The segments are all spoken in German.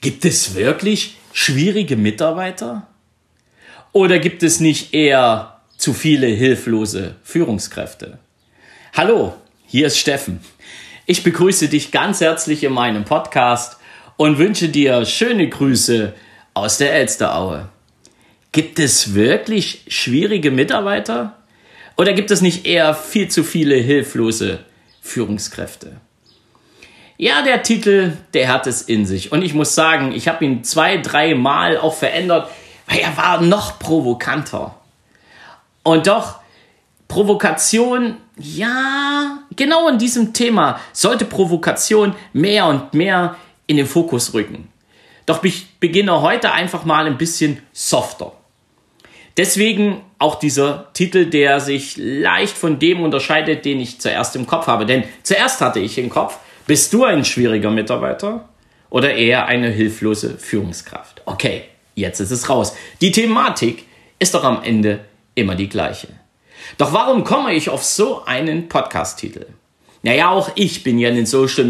Gibt es wirklich schwierige Mitarbeiter? Oder gibt es nicht eher zu viele hilflose Führungskräfte? Hallo, hier ist Steffen. Ich begrüße dich ganz herzlich in meinem Podcast und wünsche dir schöne Grüße aus der Elsteraue. Gibt es wirklich schwierige Mitarbeiter? Oder gibt es nicht eher viel zu viele hilflose Führungskräfte? Ja, der Titel, der hat es in sich. Und ich muss sagen, ich habe ihn 2-3 Mal auch verändert, weil er war noch provokanter. Und doch, Provokation, ja, genau in diesem Thema sollte Provokation mehr und mehr in den Fokus rücken. Doch ich beginne heute einfach mal ein bisschen softer. Deswegen auch dieser Titel, der sich leicht von dem unterscheidet, den ich zuerst im Kopf habe. Denn zuerst hatte ich im Kopf, bist du ein schwieriger Mitarbeiter oder eher eine hilflose Führungskraft? Okay, jetzt ist es raus. Die Thematik ist doch am Ende immer die gleiche. Doch warum komme ich auf so einen Podcast-Titel? Naja, auch ich bin ja in den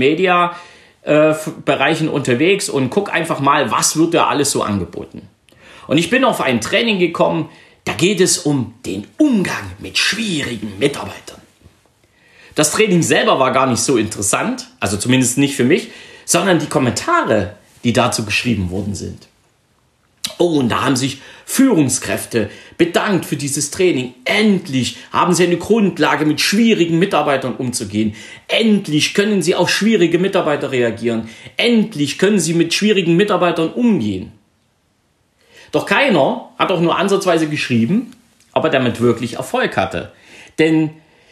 Social-Media-Bereichen unterwegs und gucke einfach mal, was wird da alles so angeboten. Und ich bin auf ein Training gekommen, da geht es um den Umgang mit schwierigen Mitarbeitern. Das Training selber war gar nicht so interessant, also zumindest nicht für mich, sondern die Kommentare, die dazu geschrieben worden sind. Oh, und da haben sich Führungskräfte bedankt für dieses Training. Endlich haben sie eine Grundlage, mit schwierigen Mitarbeitern umzugehen. Endlich können sie auf schwierige Mitarbeiter reagieren. Endlich können sie mit schwierigen Mitarbeitern umgehen. Doch keiner hat auch nur ansatzweise geschrieben, ob er damit wirklich Erfolg hatte. Denn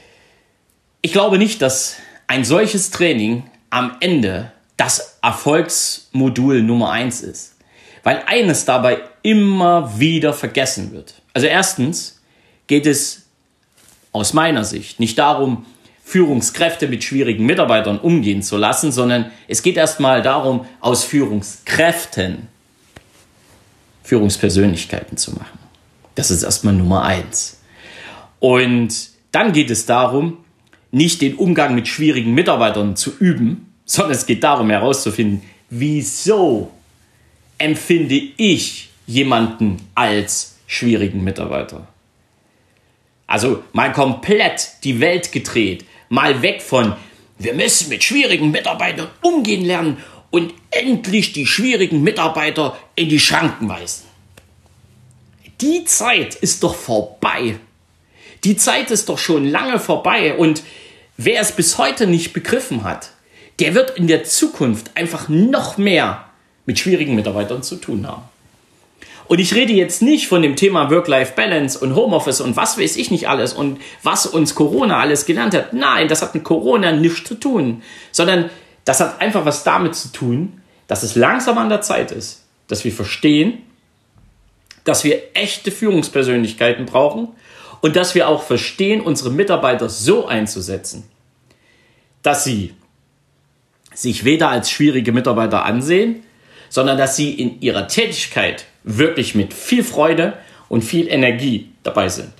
ich glaube nicht, dass ein solches Training am Ende das Erfolgsmodul Nummer 1 ist. Weil eines dabei immer wieder vergessen wird. Also erstens geht es aus meiner Sicht nicht darum, Führungskräfte mit schwierigen Mitarbeitern umgehen zu lassen, sondern es geht erstmal darum, aus Führungskräften Führungspersönlichkeiten zu machen. Das ist erstmal Nummer 1. Und dann geht es darum, nicht den Umgang mit schwierigen Mitarbeitern zu üben, sondern es geht darum herauszufinden, wieso empfinde ich jemanden als schwierigen Mitarbeiter. Also mal komplett die Welt gedreht, mal weg von, wir müssen mit schwierigen Mitarbeitern umgehen lernen und endlich die schwierigen Mitarbeiter in die Schranken weisen. Die Zeit ist doch vorbei. Die Zeit ist doch schon lange vorbei und wer es bis heute nicht begriffen hat, der wird in der Zukunft einfach noch mehr mit schwierigen Mitarbeitern zu tun haben. Und ich rede jetzt nicht von dem Thema Work-Life-Balance und Homeoffice und was weiß ich nicht alles und was uns Corona alles gelernt hat. Nein, das hat mit Corona nichts zu tun, sondern das hat einfach was damit zu tun, dass es langsam an der Zeit ist, dass wir verstehen, dass wir echte Führungspersönlichkeiten brauchen und dass wir auch verstehen, unsere Mitarbeiter so einzusetzen, dass sie sich weder als schwierige Mitarbeiter ansehen, sondern dass sie in ihrer Tätigkeit wirklich mit viel Freude und viel Energie dabei sind.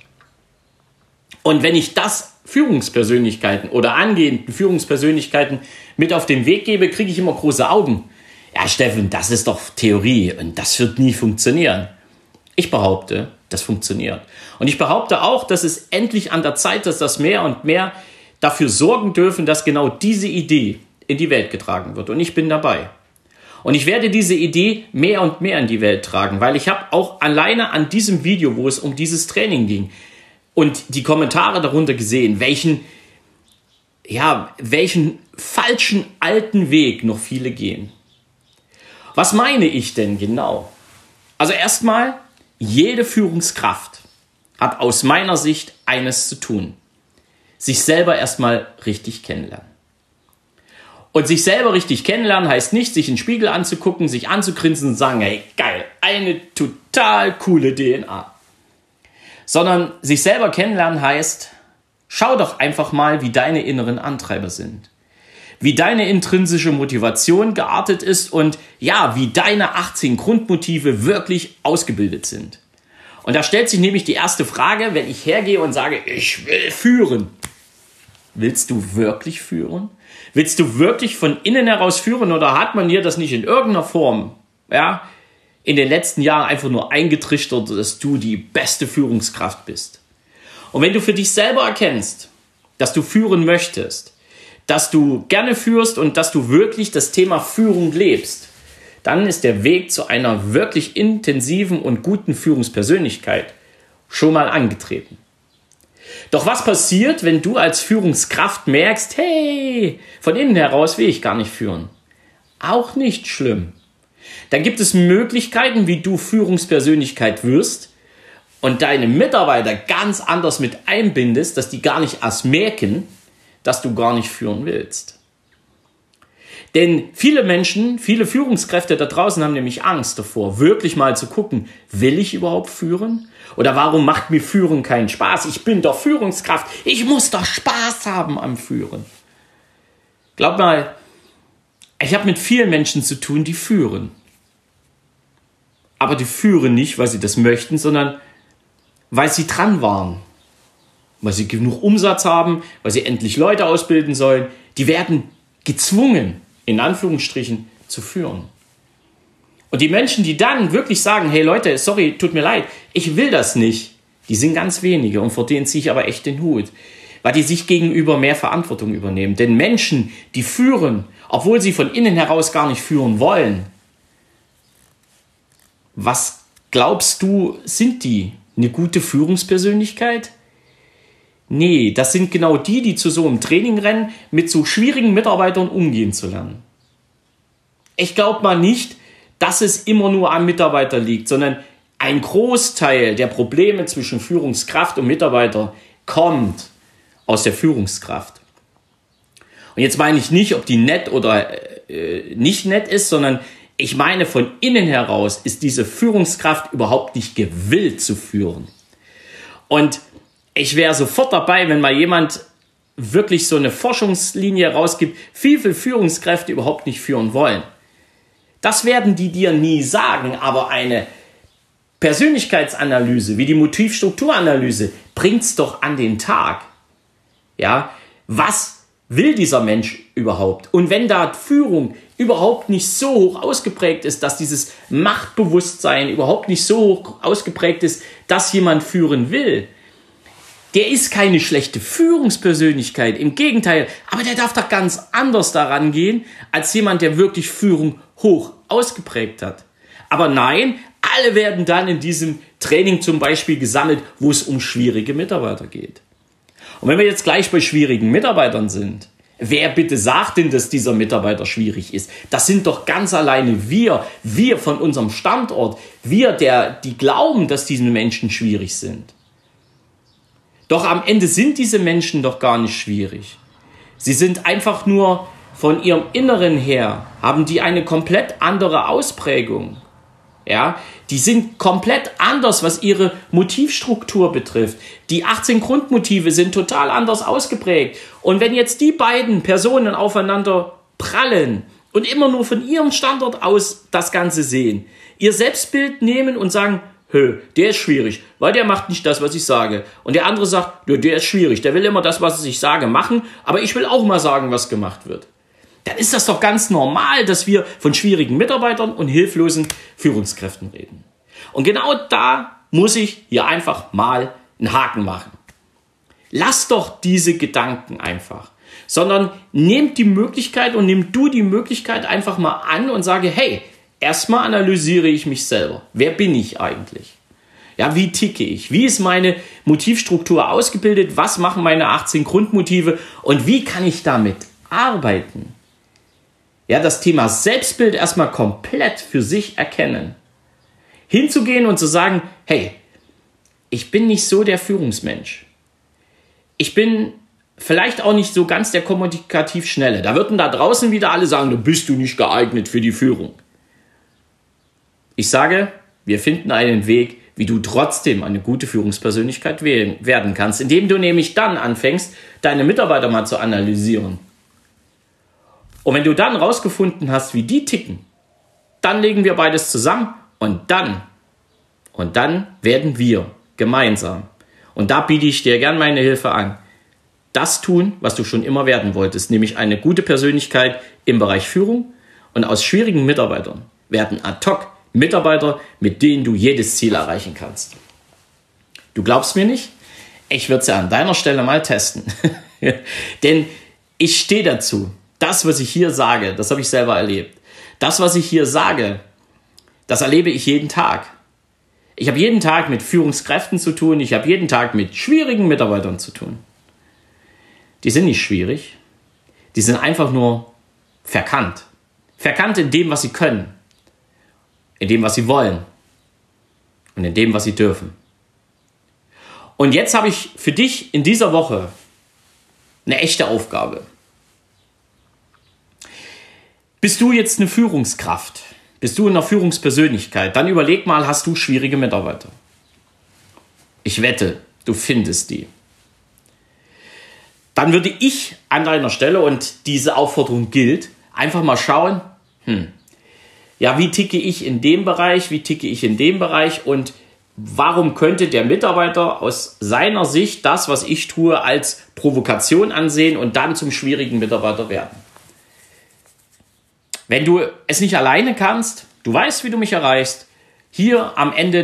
Und wenn ich das Führungspersönlichkeiten oder angehenden Führungspersönlichkeiten mit auf den Weg gebe, kriege ich immer große Augen. Ja, Steffen, das ist doch Theorie und das wird nie funktionieren. Ich behaupte, das funktioniert. Und ich behaupte auch, dass es endlich an der Zeit ist, dass mehr und mehr dafür sorgen dürfen, dass genau diese Idee in die Welt getragen wird. Und ich bin dabei. Und ich werde diese Idee mehr und mehr in die Welt tragen, weil ich habe auch alleine an diesem Video, wo es um dieses Training ging und die Kommentare darunter gesehen, welchen falschen alten Weg noch viele gehen. Was meine ich denn genau? Also erstmal, jede Führungskraft hat aus meiner Sicht eines zu tun. Sich selber erstmal richtig kennenlernen. Und sich selber richtig kennenlernen heißt nicht, sich in den Spiegel anzugucken, sich anzugrinsen und sagen, hey, geil, eine total coole DNA. Sondern sich selber kennenlernen heißt, schau doch einfach mal, wie deine inneren Antreiber sind. Wie deine intrinsische Motivation geartet ist und ja, wie deine 18 Grundmotive wirklich ausgebildet sind. Und da stellt sich nämlich die erste Frage, wenn ich hergehe und sage, ich will führen. Willst du wirklich führen? Willst du wirklich von innen heraus führen oder hat man dir das nicht in irgendeiner Form ja, in den letzten Jahren einfach nur eingetrichtert, dass du die beste Führungskraft bist. Und wenn du für dich selber erkennst, dass du führen möchtest, dass du gerne führst und dass du wirklich das Thema Führung lebst, dann ist der Weg zu einer wirklich intensiven und guten Führungspersönlichkeit schon mal angetreten. Doch was passiert, wenn du als Führungskraft merkst, hey, von innen heraus will ich gar nicht führen? Auch nicht schlimm. Dann gibt es Möglichkeiten, wie du Führungspersönlichkeit wirst und deine Mitarbeiter ganz anders mit einbindest, dass die gar nicht erst merken, dass du gar nicht führen willst. Denn viele Menschen, viele Führungskräfte da draußen haben nämlich Angst davor, wirklich mal zu gucken, will ich überhaupt führen? Oder warum macht mir Führen keinen Spaß? Ich bin doch Führungskraft, ich muss doch Spaß haben am Führen. Glaub mal, ich habe mit vielen Menschen zu tun, die führen. Aber die führen nicht, weil sie das möchten, sondern weil sie dran waren. Weil sie genug Umsatz haben, weil sie endlich Leute ausbilden sollen. Die werden gezwungen, in Anführungsstrichen, zu führen. Und die Menschen, die dann wirklich sagen, hey Leute, sorry, tut mir leid, ich will das nicht, die sind ganz wenige und vor denen ziehe ich aber echt den Hut. Weil die sich gegenüber mehr Verantwortung übernehmen. Denn Menschen, die führen, obwohl sie von innen heraus gar nicht führen wollen, was glaubst du, sind die? Eine gute Führungspersönlichkeit? Nee, das sind genau die, die zu so einem Training rennen, mit so schwierigen Mitarbeitern umgehen zu lernen. Ich glaube mal nicht, dass es immer nur am Mitarbeiter liegt, sondern ein Großteil der Probleme zwischen Führungskraft und Mitarbeiter kommt aus der Führungskraft. Und jetzt meine ich nicht, ob die nett oder nicht nett ist, sondern ich meine, von innen heraus ist diese Führungskraft überhaupt nicht gewillt zu führen. Und ich wäre sofort dabei, wenn mal jemand wirklich so eine Forschungslinie rausgibt, wie viele Führungskräfte überhaupt nicht führen wollen. Das werden die dir nie sagen, aber eine Persönlichkeitsanalyse, wie die Motivstrukturanalyse, bringt es doch an den Tag. Ja, was will dieser Mensch überhaupt? Und wenn da Führung überhaupt nicht so hoch ausgeprägt ist, dass dieses Machtbewusstsein überhaupt nicht so hoch ausgeprägt ist, dass jemand führen will, der ist keine schlechte Führungspersönlichkeit, im Gegenteil, aber der darf doch ganz anders daran gehen, als jemand, der wirklich Führung hoch ausgeprägt hat. Aber nein, alle werden dann in diesem Training zum Beispiel gesammelt, wo es um schwierige Mitarbeiter geht. Und wenn wir jetzt gleich bei schwierigen Mitarbeitern sind, wer bitte sagt denn, dass dieser Mitarbeiter schwierig ist? Das sind doch ganz alleine wir von unserem Standort, die glauben, dass diese Menschen schwierig sind. Doch am Ende sind diese Menschen doch gar nicht schwierig. Sie sind einfach nur von ihrem Inneren her, haben die eine komplett andere Ausprägung. Ja, die sind komplett anders, was ihre Motivstruktur betrifft. Die 18 Grundmotive sind total anders ausgeprägt. Und wenn jetzt die beiden Personen aufeinander prallen und immer nur von ihrem Standort aus das Ganze sehen, ihr Selbstbild nehmen und sagen, der ist schwierig, weil der macht nicht das, was ich sage. Und der andere sagt, der ist schwierig, der will immer das, was ich sage, machen, aber ich will auch mal sagen, was gemacht wird. Dann ist das doch ganz normal, dass wir von schwierigen Mitarbeitern und hilflosen Führungskräften reden. Und genau da muss ich hier einfach mal einen Haken machen. Lass doch diese Gedanken einfach, sondern nehmt die Möglichkeit und nimm du die Möglichkeit einfach mal an und sage, hey, erstmal analysiere ich mich selber. Wer bin ich eigentlich? Ja, wie ticke ich? Wie ist meine Motivstruktur ausgebildet? Was machen meine 18 Grundmotive? Und wie kann ich damit arbeiten? Ja, das Thema Selbstbild erstmal komplett für sich erkennen. Hinzugehen und zu sagen, hey, ich bin nicht so der Führungsmensch. Ich bin vielleicht auch nicht so ganz der kommunikativ Schnelle. Da würden da draußen wieder alle sagen, du bist du nicht geeignet für die Führung. Ich sage, wir finden einen Weg, wie du trotzdem eine gute Führungspersönlichkeit werden kannst, indem du nämlich dann anfängst, deine Mitarbeiter mal zu analysieren. Und wenn du dann rausgefunden hast, wie die ticken, dann legen wir beides zusammen und dann werden wir gemeinsam, und da biete ich dir gern meine Hilfe an, das tun, was du schon immer werden wolltest, nämlich eine gute Persönlichkeit im Bereich Führung und aus schwierigen Mitarbeitern werden ad hoc Mitarbeiter, mit denen du jedes Ziel erreichen kannst. Du glaubst mir nicht? Ich würde es ja an deiner Stelle mal testen. Denn ich stehe dazu. Das, was ich hier sage, das habe ich selber erlebt. Das, was ich hier sage, das erlebe ich jeden Tag. Ich habe jeden Tag mit Führungskräften zu tun. Ich habe jeden Tag mit schwierigen Mitarbeitern zu tun. Die sind nicht schwierig. Die sind einfach nur verkannt. Verkannt in dem, was sie können. In dem, was sie wollen. Und in dem, was sie dürfen. Und jetzt habe ich für dich in dieser Woche eine echte Aufgabe. Bist du jetzt eine Führungskraft? Bist du eine Führungspersönlichkeit? Dann überleg mal, hast du schwierige Mitarbeiter? Ich wette, du findest die. Dann würde ich an deiner Stelle, und diese Aufforderung gilt, einfach mal schauen, wie ticke ich in dem Bereich, wie ticke ich in dem Bereich und warum könnte der Mitarbeiter aus seiner Sicht das, was ich tue, als Provokation ansehen und dann zum schwierigen Mitarbeiter werden? Wenn du es nicht alleine kannst, du weißt, wie du mich erreichst, hier am Ende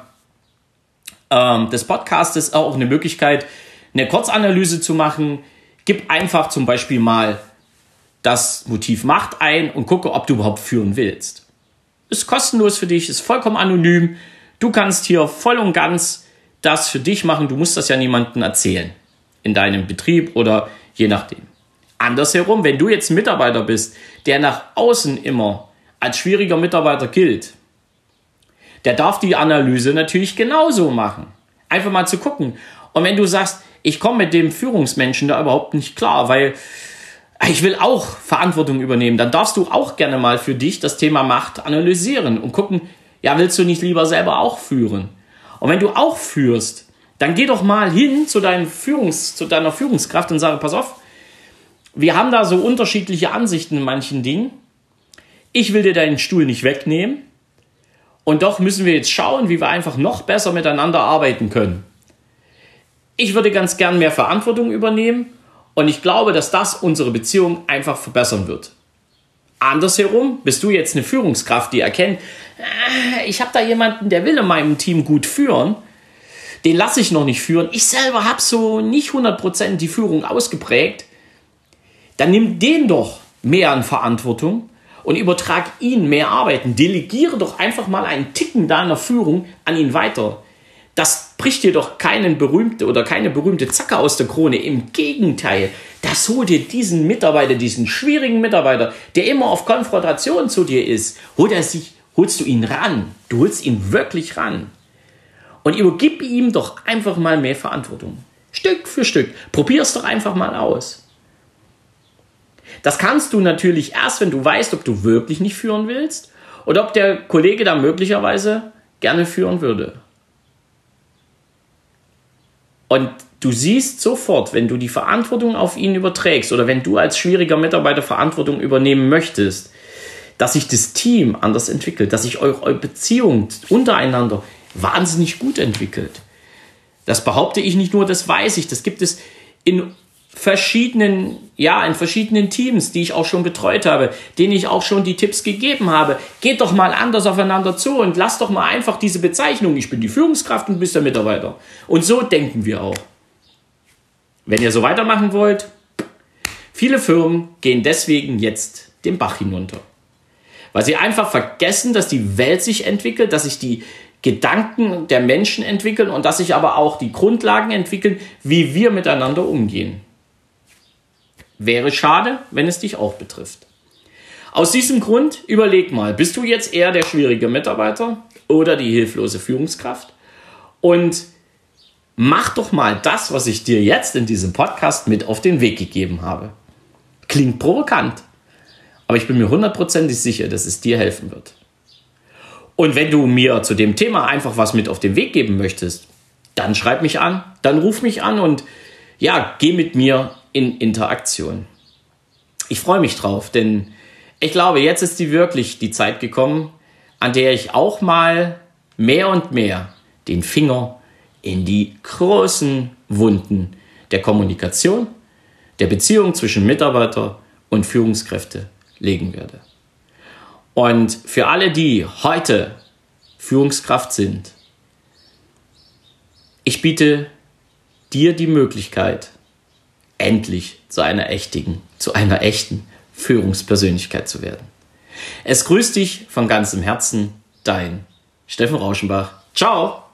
des Podcasts auch eine Möglichkeit, eine Kurzanalyse zu machen. Gib einfach zum Beispiel mal das Motiv Macht ein und gucke, ob du überhaupt führen willst. Ist kostenlos für dich, ist vollkommen anonym. Du kannst hier voll und ganz das für dich machen. Du musst das ja niemandem erzählen in deinem Betrieb oder je nachdem. Andersherum, wenn du jetzt ein Mitarbeiter bist, der nach außen immer als schwieriger Mitarbeiter gilt, der darf die Analyse natürlich genauso machen. Einfach mal zu gucken. Und wenn du sagst, ich komme mit dem Führungsmenschen da überhaupt nicht klar, weil ich will auch Verantwortung übernehmen, dann darfst du auch gerne mal für dich das Thema Macht analysieren und gucken, ja, willst du nicht lieber selber auch führen? Und wenn du auch führst, dann geh doch mal hin zu deiner Führungskraft und sage, pass auf, wir haben da so unterschiedliche Ansichten in manchen Dingen. Ich will dir deinen Stuhl nicht wegnehmen. Und doch müssen wir jetzt schauen, wie wir einfach noch besser miteinander arbeiten können. Ich würde ganz gern mehr Verantwortung übernehmen. Und ich glaube, dass das unsere Beziehung einfach verbessern wird. Andersherum bist du jetzt eine Führungskraft, die erkennt, ich habe da jemanden, der will in meinem Team gut führen. Den lasse ich noch nicht führen. Ich selber habe so nicht 100% die Führung ausgeprägt. Dann nimm den doch mehr an Verantwortung und übertrag ihn mehr Arbeiten. Delegiere doch einfach mal einen Ticken deiner Führung an ihn weiter. Das bricht dir doch keine berühmte Zacke aus der Krone. Im Gegenteil, das holt dir diesen Mitarbeiter, diesen schwierigen Mitarbeiter, der immer auf Konfrontation zu dir ist, holst du ihn ran. Du holst ihn wirklich ran. Und übergib ihm doch einfach mal mehr Verantwortung. Stück für Stück. Probier es doch einfach mal aus. Das kannst du natürlich erst, wenn du weißt, ob du wirklich nicht führen willst oder ob der Kollege da möglicherweise gerne führen würde. Und du siehst sofort, wenn du die Verantwortung auf ihn überträgst oder wenn du als schwieriger Mitarbeiter Verantwortung übernehmen möchtest, dass sich das Team anders entwickelt, dass sich eure Beziehung untereinander wahnsinnig gut entwickelt. Das behaupte ich nicht nur, das weiß ich. Das gibt es in verschiedenen Teams, die ich auch schon betreut habe, denen ich auch schon die Tipps gegeben habe. Geht doch mal anders aufeinander zu und lasst doch mal einfach diese Bezeichnung, ich bin die Führungskraft und du bist der Mitarbeiter. Und so denken wir auch. Wenn ihr so weitermachen wollt, viele Firmen gehen deswegen jetzt den Bach hinunter. Weil sie einfach vergessen, dass die Welt sich entwickelt, dass sich die Gedanken der Menschen entwickeln und dass sich aber auch die Grundlagen entwickeln, wie wir miteinander umgehen. Wäre schade, wenn es dich auch betrifft. Aus diesem Grund überleg mal, bist du jetzt eher der schwierige Mitarbeiter oder die hilflose Führungskraft? Und mach doch mal das, was ich dir jetzt in diesem Podcast mit auf den Weg gegeben habe. Klingt provokant, aber ich bin mir 100% sicher, dass es dir helfen wird. Und wenn du mir zu dem Thema einfach was mit auf den Weg geben möchtest, dann schreib mich an, dann ruf mich an und geh mit mir in Interaktion. Ich freue mich drauf, denn ich glaube, jetzt ist wirklich die Zeit gekommen, an der ich auch mal mehr und mehr den Finger in die großen Wunden der Kommunikation, der Beziehung zwischen Mitarbeiter und Führungskräfte legen werde. Und für alle, die heute Führungskraft sind, ich biete dir die Möglichkeit, endlich zu einer echten Führungspersönlichkeit zu werden. Es grüßt dich von ganzem Herzen, dein Steffen Rauschenbach. Ciao!